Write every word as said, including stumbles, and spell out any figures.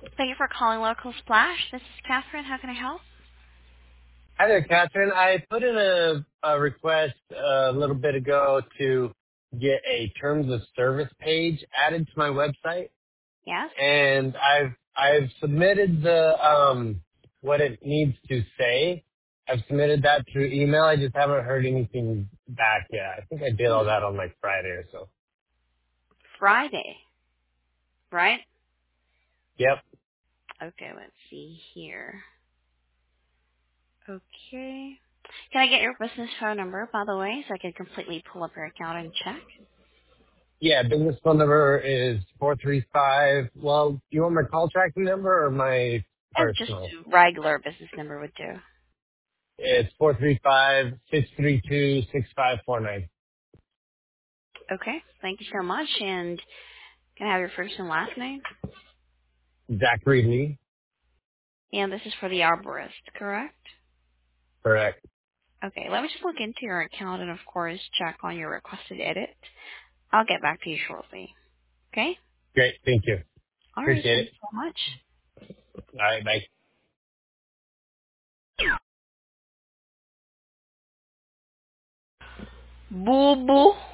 Thank you for calling Local Splash. This is Catherine. How can I help? Hi there, Catherine. I put in a, a request a little bit ago to get a terms of service page added to my website, Yes? and I've I've submitted the um what it needs to say. I've submitted that through email. I just haven't heard anything back yet. I think I did all Hmm. that on like Friday or so. Friday, right? Yep. Okay, let's see here. Okay. Can I get your business phone number, by the way, so I can completely pull up your account and check? Yeah, business phone number is four three five. Well, you want my call tracking number or my Oh, just personal? regular business number would do. It's four three five six three two six five four nine. Okay. Thank you so much. And can I have your first and last name? Zachary Lee. And this is for the arborist, correct? Correct. Okay, let me just look into your account and, of course, check on your requested edit. I'll get back to you shortly. Okay? Great. Thank you. All right. Appreciate Thank it. you so much. All right. Bye. Boo boo.